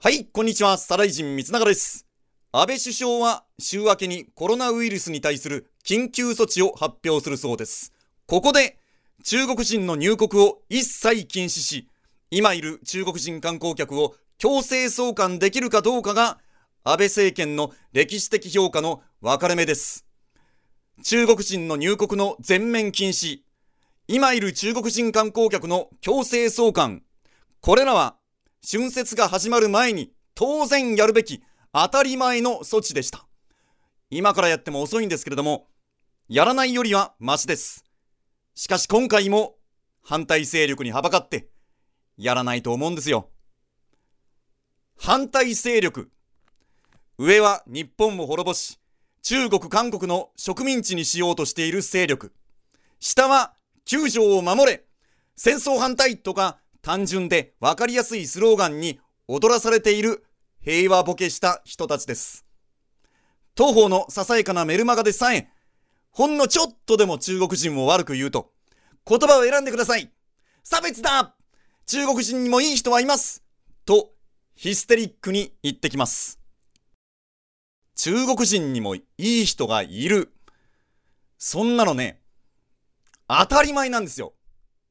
はい、こんにちは。サライジン光永です。安倍首相は週明けにコロナウイルスに対する緊急措置を発表するそうです。ここで中国人の入国を一切禁止し、今いる中国人観光客を強制送還できるかどうかが安倍政権の歴史的評価の分かれ目です。中国人の入国の全面禁止、今いる中国人観光客の強制送還、これらは春節が始まる前に当然やるべき当たり前の措置でした。今からやっても遅いんですけれども、やらないよりはマシです。しかし今回も反対勢力にはばかってやらないと思うんですよ。反対勢力、上は日本を滅ぼし、中国韓国の植民地にしようとしている勢力、下は9条を守れ、戦争反対とか単純で分かりやすいスローガンに踊らされている平和ボケした人たちです。当方のささやかなメルマガでさえ、ほんのちょっとでも中国人を悪く言うと、言葉を選んでください、差別だ、中国人にもいい人はいますとヒステリックに言ってきます。中国人にもいい人がいる、そんなのね、当たり前なんですよ。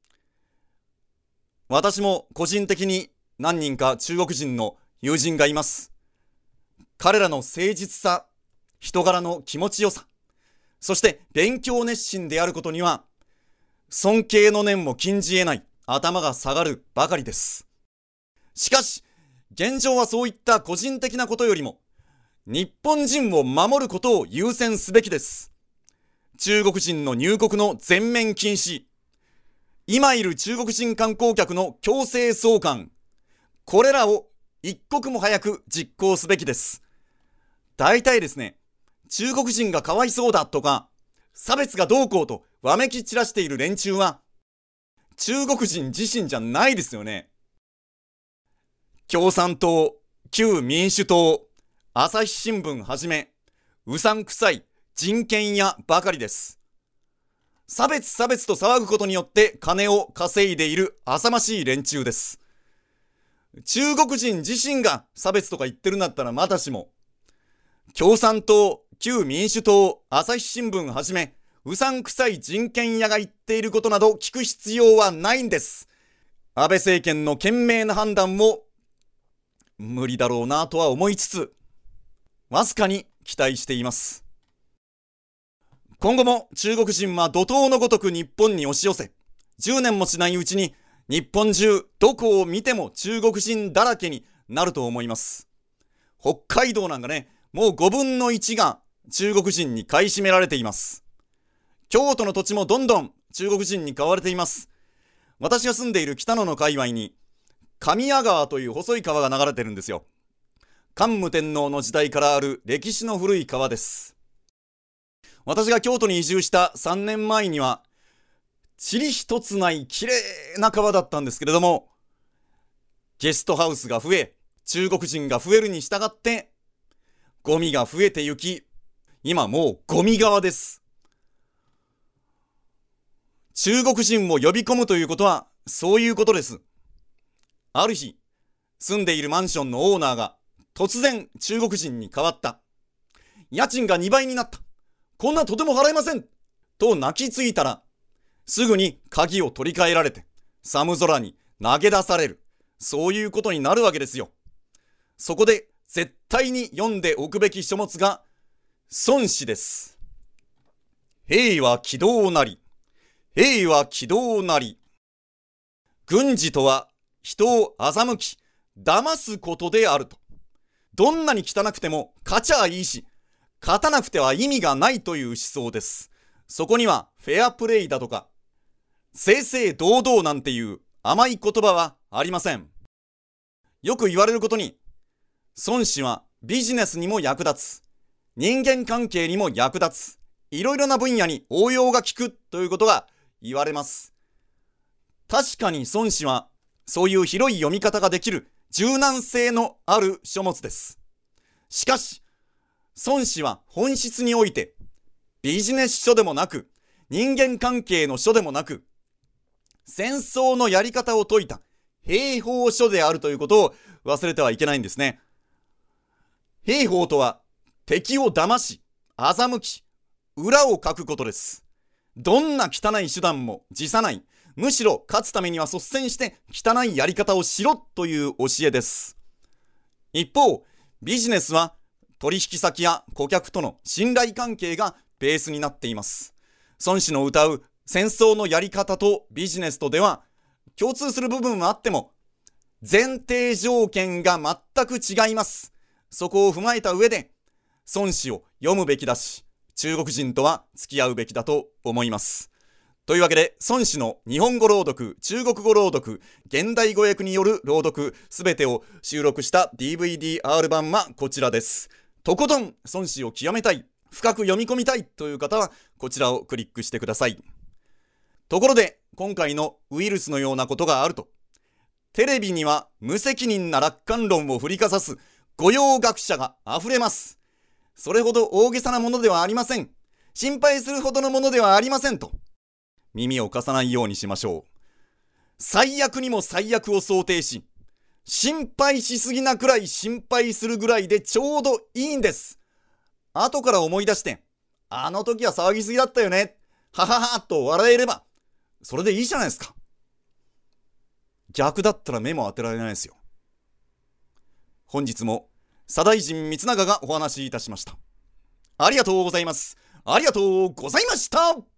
私も個人的に何人か中国人の友人がいます。彼らの誠実さ、人柄の気持ちよさ、そして勉強熱心であることには尊敬の念も禁じ得ない、頭が下がるばかりです。しかし現状はそういった個人的なことよりも日本人を守ることを優先すべきです。中国人の入国の全面禁止、今いる中国人観光客の強制送還、これらを一刻も早く実行すべきです。大体ですね、中国人がかわいそうだとか差別がどうこうとわめき散らしている連中は中国人自身じゃないですよね。共産党、旧民主党、朝日新聞はじめ、うさんくさい人権屋ばかりです。差別と騒ぐことによって金を稼いでいる浅ましい連中です。中国人自身が差別とか言ってるんだったらまだしも、共産党、旧民主党、朝日新聞はじめ、うさんくさい人権屋が言っていることなど聞く必要はないんです。安倍政権の賢明な判断も無理だろうなとは思いつつ、わずかに期待しています。今後も中国人は怒涛のごとく日本に押し寄せ、10年もしないうちに日本中どこを見ても中国人だらけになると思います。北海道なんかね、もう5分の1が中国人に買い占められています。京都の土地もどんどん中国人に買われています。私が住んでいる北野の界隈に神谷川という細い川が流れてるんですよ。桓武天皇の時代からある歴史の古い川です。私が京都に移住した3年前には塵一つない綺麗な川だったんですけれども、ゲストハウスが増え、中国人が増えるに従ってゴミが増えてゆき、今もうゴミ川です。中国人を呼び込むということはそういうことです。ある日、住んでいるマンションのオーナーが突然中国人に変わった。家賃が2倍になった。こんなとても払えませんと泣きついたら、すぐに鍵を取り替えられて寒空に投げ出される、そういうことになるわけですよ。そこで絶対に読んでおくべき書物が孫子です。兵は軌道なり、兵は軌道なり。軍事とは人を欺き騙すことであると。どんなに汚くても勝ちゃいいし、勝たなくては意味がないという思想です。そこにはフェアプレイだとか正々堂々なんていう甘い言葉はありません。よく言われることに、孫子はビジネスにも役立つ、人間関係にも役立つ、いろいろな分野に応用が効くということが言われます。確かに孫子はそういう広い読み方ができる柔軟性のある書物です。しかし孫子は本質においてビジネス書でもなく、人間関係の書でもなく、戦争のやり方を説いた兵法書であるということを忘れてはいけないんですね。兵法とは敵を騙し、欺き、裏をかくことです。どんな汚い手段も辞さない。むしろ勝つためには率先して汚いやり方をしろという教えです。一方、ビジネスは取引先や顧客との信頼関係がベースになっています。孫子の謳う戦争のやり方とビジネスとでは共通する部分はあっても前提条件が全く違います。そこを踏まえた上で孫子を読むべきだし、中国人とは付き合うべきだと思います。というわけで、孫子の日本語朗読、中国語朗読、現代語訳による朗読、すべてを収録した DVD-R 版はこちらです。とことん孫子を極めたい、深く読み込みたいという方はこちらをクリックしてください。ところで、今回のウイルスのようなことがあると、テレビには無責任な楽観論を振りかざす御用学者が溢れます。それほど大げさなものではありません。心配するほどのものではありませんと。耳を貸さないようにしましょう。最悪にも最悪を想定し、心配しすぎなくらい心配するぐらいでちょうどいいんです。後から思い出して、あの時は騒ぎすぎだったよね。はははと笑えれば、それでいいじゃないですか。逆だったら目も当てられないですよ。本日も左大臣光長がお話しいたしました。ありがとうございます。ありがとうございました。